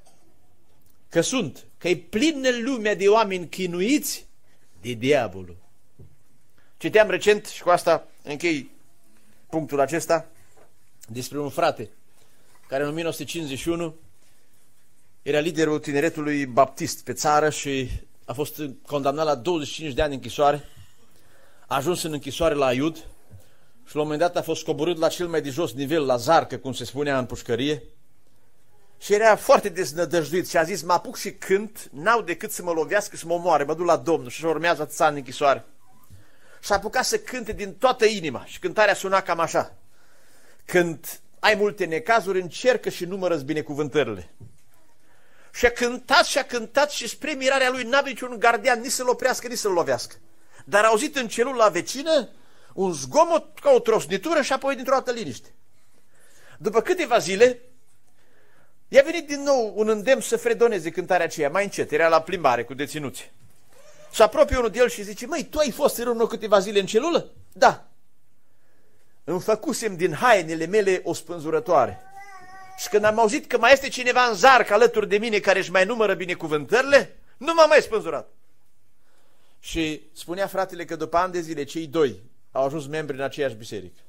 Că e plină lumea de oameni chinuiți de diavolul. Citeam recent, și cu asta închei punctul acesta, despre un frate care în 1951 era liderul tineretului baptist pe țară și a fost condamnat la 25 de ani închisoare. A ajuns în închisoare la Aiud și la un moment dat a fost coborât la cel mai de jos nivel, la zarcă, cum se spunea în pușcărie. Și era foarte deznădăjduit și a zis, mă apuc și cânt, n-au decât să mă lovească, să mă omoare, mă duc la Domnul și urmează atâția ani în închisoare. Și a apucat să cânte din toată inima și cântarea suna cam așa. Când ai multe necazuri, încercă și numără-ți binecuvântările. Și a cântat și spre mirarea lui n-avea niciun gardian nici să-l oprească, nici să-l lovească. Dar a auzit în celula vecină un zgomot ca o trosnitură și apoi dintr-o dată liniște. După câteva zile, i-a venit din nou un îndemn să fredoneze cântarea aceea, mai încet, era la plimbare cu deținuți. Se apropie unul de el și zice, măi, tu ai fost în urmă câteva zile în celulă? Da. Îmi făcusem din hainele mele o spânzurătoare. Și când am auzit că mai este cineva în zarc alături de mine care își mai numără binecuvântările, nu m-am mai spânzurat. Și spunea fratele că după ani de zile cei doi au ajuns membri în aceeași biserică.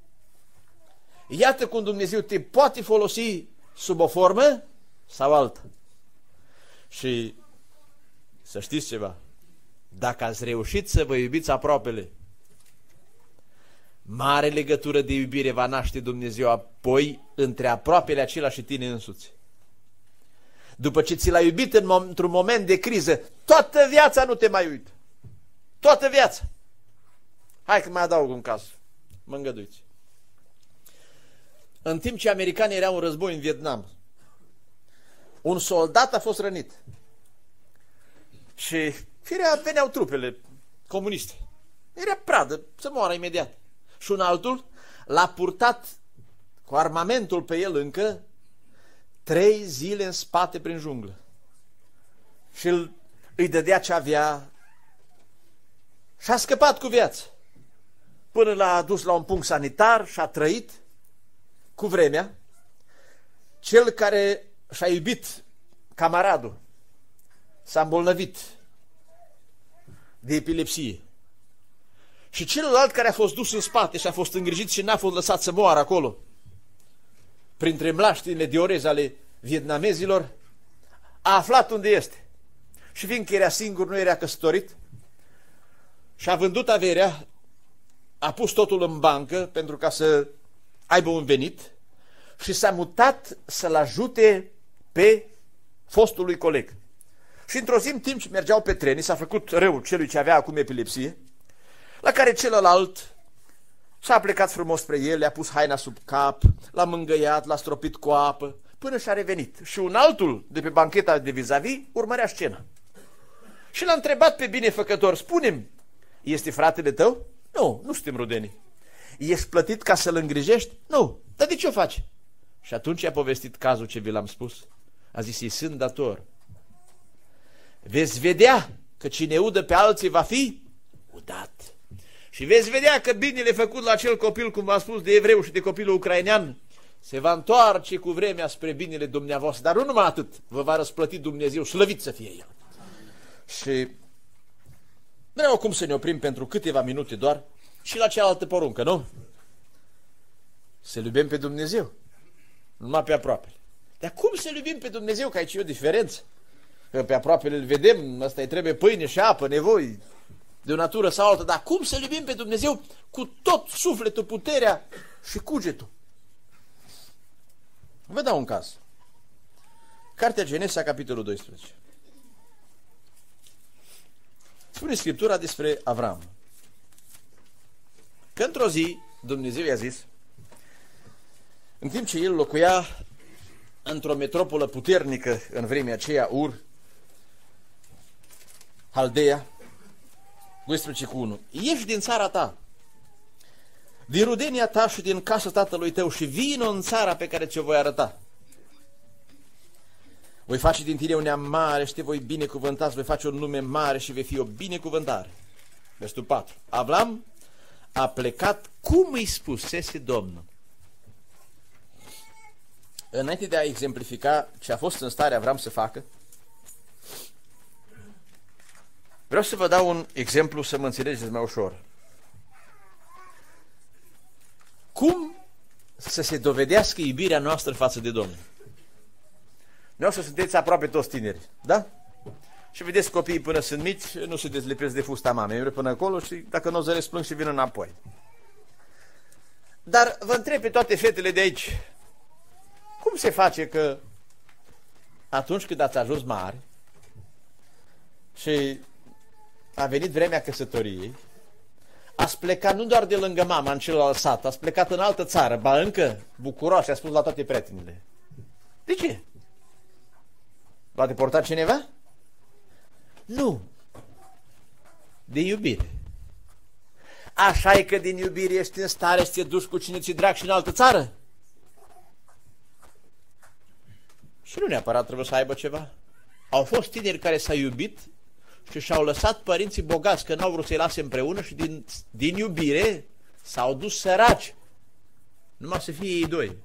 Iată cum Dumnezeu te poate folosi sub o formă sau alta. Și să știți ceva, dacă ați reușit să vă iubiți aproapele, mare legătură de iubire va naște Dumnezeu apoi între aproapele acela și tine însuți. După ce ți l-a iubit într-un moment de criză, toată viața nu te mai uită. Toată viața. Hai că mai adaug un caz. Mă îngăduiți. În timp ce americanii erau în război în Vietnam, un soldat a fost rănit. Și firea veneau trupele comuniste. Era pradă să moară imediat. Și un altul l-a purtat cu armamentul pe el încă 3 zile în spate prin junglă. Și îi dădea ce avea și a scăpat cu viață. Până l-a adus la un punct sanitar și a trăit cu vremea. Cel care și-a iubit camaradul s-a îmbolnăvit de epilepsie. Și celălalt care a fost dus în spate și a fost îngrijit și n-a fost lăsat să moară acolo, printre mlaștinile de orez ale vietnamezilor, a aflat unde este. Și fiindcă era singur, nu era căsătorit, și-a vândut averea, a pus totul în bancă pentru ca să aibă un venit și s-a mutat să-l ajute pe fostul lui coleg. Și într-o zi, în timp ce mergeau pe tren, s-a făcut rău celui ce avea acum epilepsie, la care celălalt s-a plecat frumos spre el, le-a pus haina sub cap, l-a mângâiat, l-a stropit cu apă, până și-a revenit. Și un altul de pe bancheta de vis-a-vis urmărea scena. Și l-a întrebat pe binefăcător, spune-mi, este fratele tău? Nu, nu suntem rudeni. Ești plătit ca să-l îngrijești? Nu, dar de ce o faci? Și atunci i-a povestit cazul ce vi l-am spus. A zis, îi sunt dator. Veți vedea că cine udă pe alții va fi udat. Și veți vedea că binele făcut la acel copil, cum v-am spus, de evreu și de copilul ucrainean, se va întoarce cu vremea spre binele dumneavoastră. Dar nu numai atât, vă va răsplăti Dumnezeu, slăvit să fie El. Și vreau acum să ne oprim pentru câteva minute doar și la cealaltă poruncă, nu? Să iubim pe Dumnezeu, numai pe aproape. Dar cum să iubim pe Dumnezeu, că aici e o diferență? Că pe aproapele îl vedem, ăsta îi trebuie pâine și apă, nevoi de o natură sau altă, dar cum să iubim pe Dumnezeu cu tot sufletul, puterea și cugetul? Vă dau un caz. Cartea Genesa, capitolul 12. Spune Scriptura despre Avram că într-o zi Dumnezeu i-a zis, în timp ce el locuia într-o metropolă puternică în vremea aceea, Ur, Haldeia, 12:1, ieși din țara ta, din rudenia ta și din casa tatălui tău și vino în țara pe care ți-o voi arăta. Voi face din tine un neam mare și te voi binecuvânta, voi face un nume mare și vei fi o binecuvântare. Versetul 4. Avram a plecat cum îi spusese Domnul. Înainte de a exemplifica ce a fost în stare Avram să facă, vreau să vă dau un exemplu să mă înțelegeți mai ușor. Cum să se dovedească iubirea noastră față de Domnul? Vreau să sunteți aproape toți tineri, da? Și vedeți copiii până sunt mici, nu se dezlipesc de fusta mamei, merg până acolo și dacă nu o zăresc plâng și vin înapoi. Dar vă întreb pe toate fetele de aici, cum se face că atunci când ați ajuns mari și a venit vremea căsătoriei, ați plecat nu doar de lângă mama în celălalt sat, ați plecat în altă țară, ba încă bucuroși, a spus la toate prietenile. De ce? L-a deportat cineva? Nu. De iubire. Așa e că din iubire ești în stare să te duci cu cine ți-e drag și în altă țară? Și nu neapărat trebuie să aibă ceva. Au fost tineri care s-au iubit și și-au lăsat părinții bogați că n-au vrut să-i lase împreună și din iubire s-au dus săraci. Numai să fie ei doi.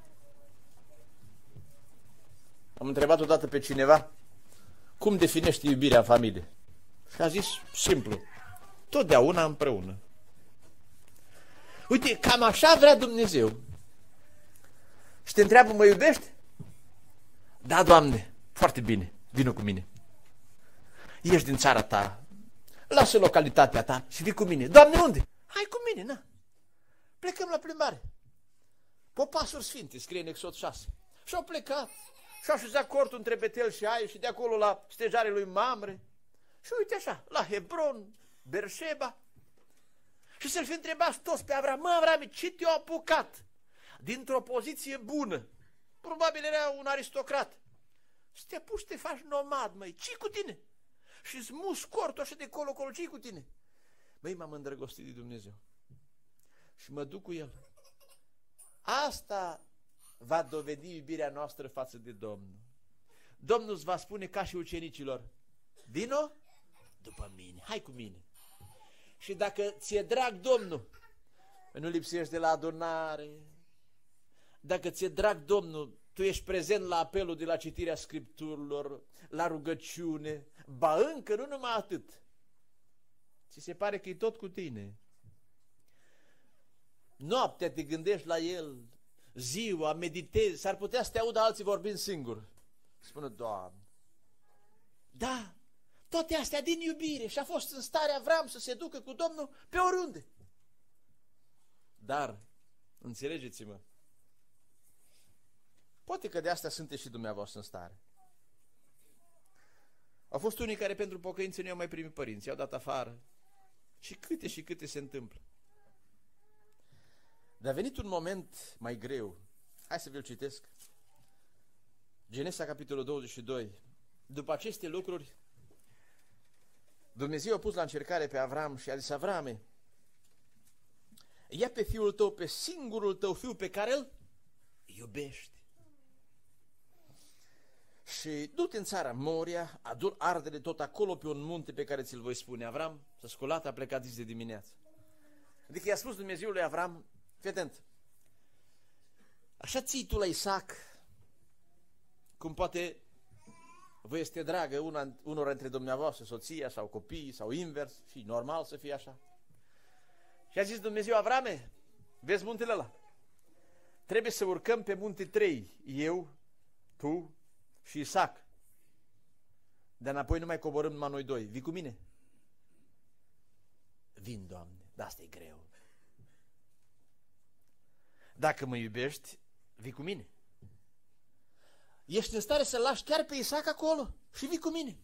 Am întrebat odată pe cineva cum definește iubirea în familie. Și a zis simplu, totdeauna împreună. Uite, cam așa vrea Dumnezeu. Și te întreabă, mă iubești? Da, Doamne, foarte bine, vină cu mine. Ieși din țara ta, lasă localitatea ta și vii cu mine. Doamne, unde? Hai cu mine, na. Plecăm la plimbare. Popasuri sfinte, scrie în Exod 6. Și-au plecat. Și-au așezat cortul între Betel și Ai și de acolo la stejarea lui Mamre. Și uite așa, la Hebron, Berșeba. Și să-l fi întrebat toți pe Avram, mă, Avrame, ce te-a apucat? Dintr-o poziție bună. Probabil era un aristocrat. Să te apuci să te faci nomad, măi, ce cu tine? Și-ți mus cortul așa de colo-colo, ce cu tine? Măi, m-am îndrăgostit de Dumnezeu. Și mă duc cu El. Asta va dovedi iubirea noastră față de Domnul. Domnul îți va spune ca și ucenicilor, vino după mine, hai cu mine. Și dacă ți-e drag Domnul, nu lipsești de la adunare, dacă ți-e drag Domnul, tu ești prezent la apelul de la citirea Scripturilor, la rugăciune, ba încă nu numai atât. Ți se pare că e tot cu tine. Noaptea te gândești la El, ziua, meditezi, s-ar putea să te audă alții vorbind singur. Spune, Doamne, da, toate astea din iubire și a fost în stare Avram să se ducă cu Domnul pe oriunde. Dar, înțelegeți-mă, poate că de asta sunteți și dumneavoastră în stare. Au fost unii care pentru pocăință nu au mai primit părinți, i-au dat afară. Și câte se întâmplă. Dar a venit un moment mai greu. Hai să vi-l citesc. Genesa, capitolul 22. După aceste lucruri, Dumnezeu a pus la încercare pe Avram și a zis, Avrame, ia pe fiul tău, pe singurul tău fiu pe care îl iubești. Și du-te în țara Moria, adu-l ardele tot acolo pe un munte pe care ți-l voi spune. Avram s-a sculat, a plecat zi de dimineață. Adică i-a spus Dumnezeu lui Avram, fii atent, așa ții tu la Isaac, cum poate vă este dragă unora dintre dumneavoastră, soția sau copiii sau invers, și normal să fie așa. Și a zis Dumnezeu, Avrame, vezi muntele ăla? Trebuie să urcăm pe munte 3, eu, tu și Isaac. Dar înapoi nu mai coborâm numai noi doi. Vii cu mine? Vin, Doamne, dar asta e greu. Dacă mă iubești, vii cu mine. Ești în stare să-l lași chiar pe Isaac acolo și vii cu mine.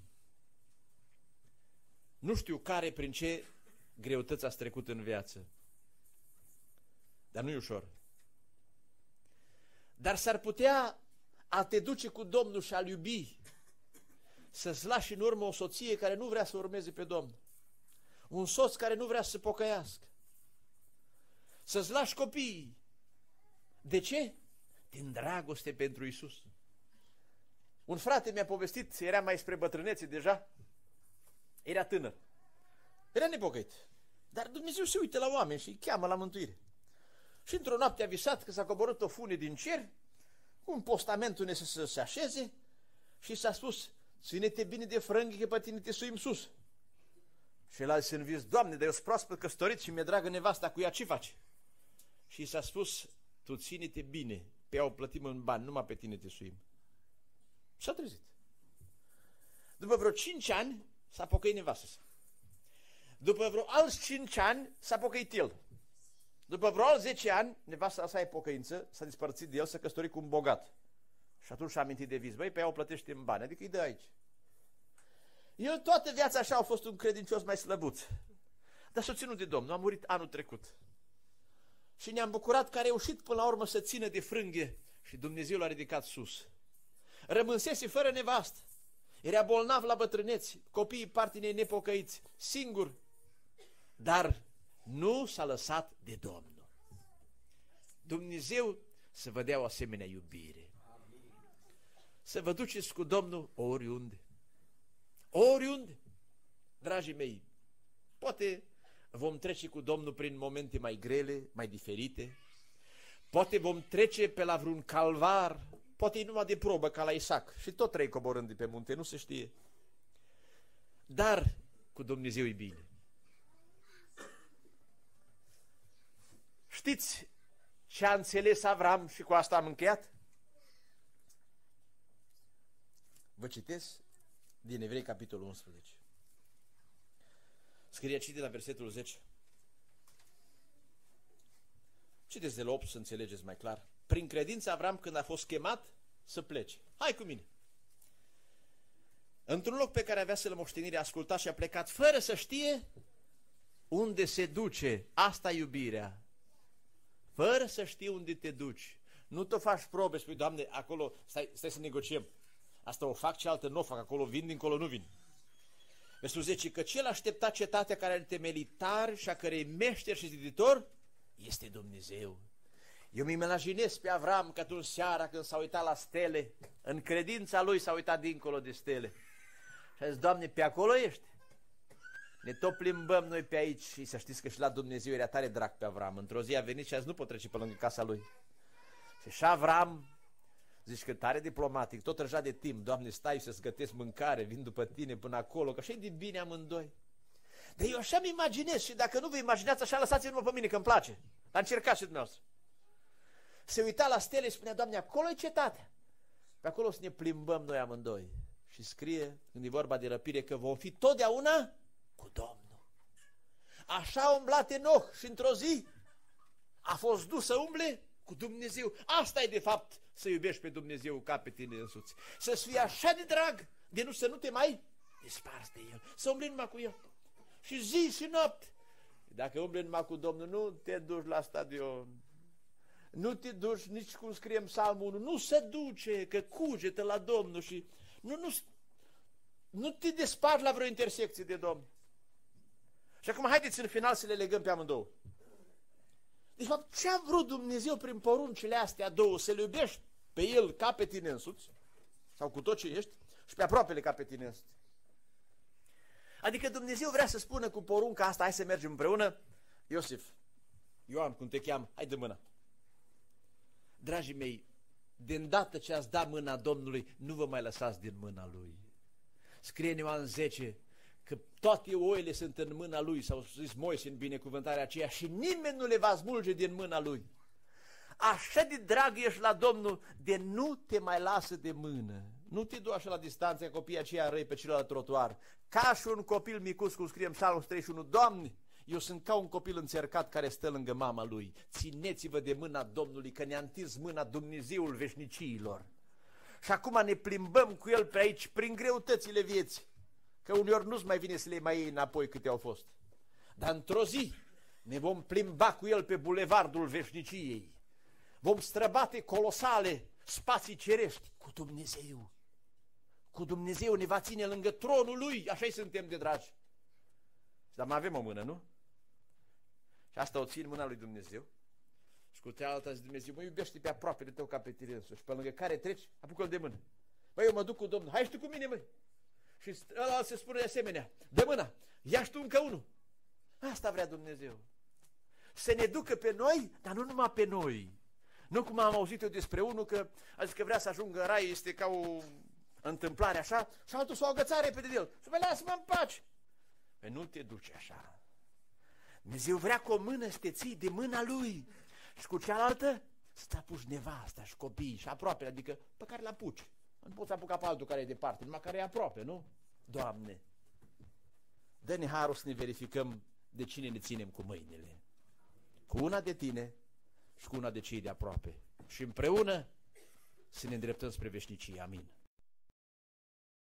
Nu știu care, prin ce greutăți ați trecut în viață, dar nu e ușor. Dar s-ar putea a te duce cu Domnul și a-L iubi, să-ți lași în urmă o soție care nu vrea să urmeze pe Domnul, un soț care nu vrea să se pocăiască, să-ți lași copiii. De ce? Din dragoste pentru Iisus. Un frate mi-a povestit, era mai spre bătrânețe deja, era tânăr, era nepocăit, dar Dumnezeu se uită la oameni și îi cheamă la mântuire. Și într-o noapte a visat că s-a coborât o fune din cer, un postament unde să se așeze și s-a spus, ține-te bine de frânghii că pe tine te suim sus. Și el a zis în vis, Doamne, dar eu sunt proaspăt căsătorit și mi-e dragă nevasta, cu ea ce faci? Și s-a spus, tu ține-te bine, pe ea o plătim în bani, numai pe tine te suim. Și-a trezit. După vreo 5 ani s-a pocăit nevastă sa. După vreo alți 5 ani s-a pocăit el. După vreo alți 10 ani, nevasta sa e pocăință, s-a despărțit de el, s-a căsătorit cu un bogat. Și atunci și-a amintit de vis, băi, pe ea o plătește în bani, adică îi dă aici. El toată viața așa a fost un credincios mai slăbuț. Dar s-a ținut de Domnul, a murit anul trecut. Și ne-am bucurat că a reușit până la urmă să țină de frânghie și Dumnezeu l-a ridicat sus. Rămânsese fără nevastă. era bolnav la bătrâneți, copiii parteneri nepocăiți, singur, dar nu s-a lăsat de Domnul. Dumnezeu să vă dea o asemenea iubire. Să vă duceți cu Domnul oriunde. Oriunde. Dragii mei, poate vom trece cu Domnul prin momente mai grele, mai diferite, poate vom trece pe la vreun calvar, poate e numai de probă ca la Isaac și tot trei coborând de pe munte, nu se știe. Dar cu Dumnezeu e bine. Știți ce a înțeles Avram și cu asta am încheiat? Vă citesc din Evrei, capitolul 11. Scrie aici de la versetul 10. Citeți de la 8 să înțelegeți mai clar. Prin credință Avram, când a fost chemat să plece. Hai cu mine! Într-un loc pe care avea să-l moștenire, a ascultat și a plecat fără să știe unde se duce. Asta iubirea. Fără să știi unde te duci. Nu te faci probe, spui, Doamne, acolo, stai să negociem. Asta o fac, cealaltă nu o fac, acolo vin, dincolo nu vin. Versul 10, că cel aștepta cetatea care are temelii tari și a cărei meșter și ziditor este Dumnezeu. Eu mi imaginez pe Avram că atunci seara când s-a uitat la stele, în credința lui s-a uitat dincolo de stele. Și a zis, Doamne, pe acolo ești? Ne tot plimbăm noi pe aici și să știți că și la Dumnezeu era tare drag pe Avram. Într-o zi a venit și a zis, nu pot trece pe lângă casa lui. Și Avram, zici că tare diplomatic, tot răja de timp, Doamne, stai să-ți gătesc mâncare, vin după tine până acolo, că așa-i de bine amândoi. Dar eu așa-mi imaginez și dacă nu vă imaginați așa, lăsați-mă pe mine că îmi place. Dar încercați și dumneavoastră. Se uita la stele și spunea, Doamne, acolo e cetatea. Pe acolo să ne plimbăm noi amândoi. Și scrie, când e vorba de răpire, că vom fi totdeauna cu Domnul. Așa a umblat Enoch și într-o zi a fost dus să umble cu Dumnezeu. Asta e de fapt să iubești pe Dumnezeu ca pe tine însuți. Să-ți fie așa de drag de nu să nu te mai desparți de El. Să umbli numai cu El. Și zi și noapte. Dacă umbli numai cu Domnul, nu te duci la stadion. Nu te duci nici cum scrie în Psalmul 1. Nu se duce, că cugetă la Domnul și nu te desparți la vreo intersecție de Domnul. Și acum haideți în final să le legăm pe amândouă. De fapt, ce a vrut Dumnezeu prin poruncile astea două? Să-L iubești pe El ca pe tine însuți, sau cu tot ce ești, și pe aproapele ca pe tine însuți. Adică Dumnezeu vrea să spună cu porunca asta, hai să mergem împreună, Iosif, Ioan, cum te cheamă, hai de mână. Dragii mei, de îndată ce ați dat mâna Domnului, nu vă mai lăsați din mâna Lui. Scrie în Ioan 10 că toate oile sunt în mâna Lui, sau zis Moise în binecuvântarea aceea, și nimeni nu le va smulge din mâna Lui. Așa de drag ești la Domnul, de nu te mai lasă de mână. Nu te du așa la distanță, copiii aceia răi pe celălalt trotuar. Ca și un copil micus, cum scrie în Psalmul 31, Doamne, eu sunt ca un copil înțercat care stă lângă mama lui. Țineți-vă de mâna Domnului, că ne-a întins mâna Dumnezeul veșniciilor. Și acum ne plimbăm cu El pe aici, prin greutățile vieții. Că uneori nu-ți mai vine să le mai iei înapoi câte au fost. Dar într-o zi ne vom plimba cu El pe bulevardul veșniciei. Vom străbate colosale spații cerești cu Dumnezeu. Cu Dumnezeu ne va ține lângă tronul Lui, așa-i suntem de dragi. Dar mai avem o mână, nu? Și asta o țin mâna lui Dumnezeu. Și cu cealaltă zi Dumnezeu, mă iubește pe aproapele tău ca pe tine însuși. Și pe lângă care treci, apucă-l de mână. Băi, eu mă duc cu Domnul, hai și tu cu mine, măi. Și ăla se spune de asemenea, dă mâna, ia-și tu încă unul. Asta vrea Dumnezeu. Să ne ducă pe noi, dar nu numai pe noi. Nu cum am auzit eu despre unul că a zis că vrea să ajungă în rai, este ca o întâmplare așa, și altul s-o agăța repede de el. Și mă lasă-mă în pace. Păi nu te duci așa. Dumnezeu vrea cu o mână să te ții de mâna Lui și cu cealaltă să te apuci nevasta și copiii și aproape, adică pe care l-apuci. Nu poți apuca pe altul care e departe, numai care e aproape, nu? Doamne, dă-ne harul să ne verificăm de cine ne ținem cu mâinile. Cu una de tine și cu una de cei de aproape. Și împreună să ne îndreptăm spre veșnicie. Amin.